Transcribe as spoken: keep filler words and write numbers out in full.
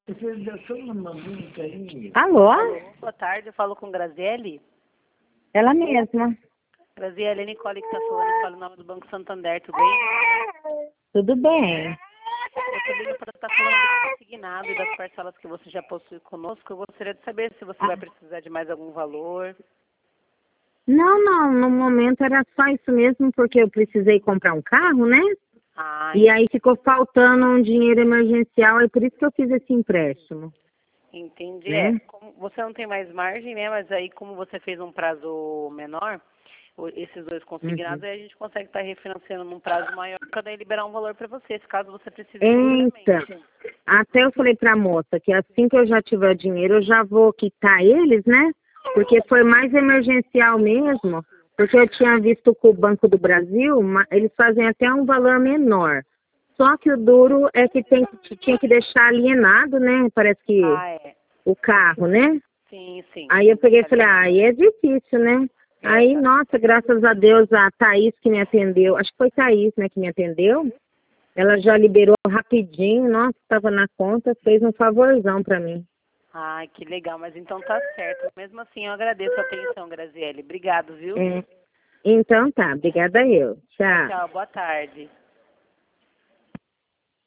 Alô? Alô, boa tarde, eu falo com Graziele. Ela mesma. Graziele, é Nicole que está falando, fala o nome do Banco Santander, tudo bem? Tudo bem. Eu tô lindo para estar falando do consignado e das parcelas que você já possui conosco. Eu gostaria de saber se você vai precisar de mais algum valor. Não, não, no momento era só isso mesmo, porque eu precisei comprar um carro, né? Ah, E aí ficou faltando um dinheiro emergencial, é por isso que eu fiz esse empréstimo. entendi. Né? É, como você não tem mais margem, né? Mas aí, como você fez um prazo menor, o- esses dois consignados, Uhum. aí a gente consegue estar refinanciando num prazo maior para daí liberar um valor para você, se caso você precise Eita, futuramente. até eu falei pra moça que assim que eu já tiver dinheiro, eu já vou quitar eles, né? Porque foi mais emergencial mesmo, porque eu tinha visto com o Banco do Brasil, ma- eles fazem até um valor menor. Só que o duro é que tem, que- tinha que deixar alienado, né? Parece que Ah, é. o carro, né? Sim, sim. Aí eu peguei e falei, ah, aí é difícil, né? É, Aí, tá. nossa, graças a Deus, a Thaís que me atendeu, acho que foi Thaís, né, que me atendeu, ela já liberou rapidinho, nossa, estava na conta, fez um favorzão para mim. Ai, que legal, mas então tá certo. Mesmo assim, eu agradeço a atenção, Graziele. Obrigado, viu? É. Então tá, obrigada eu. Tchau, Tchau. tchau. Boa tarde.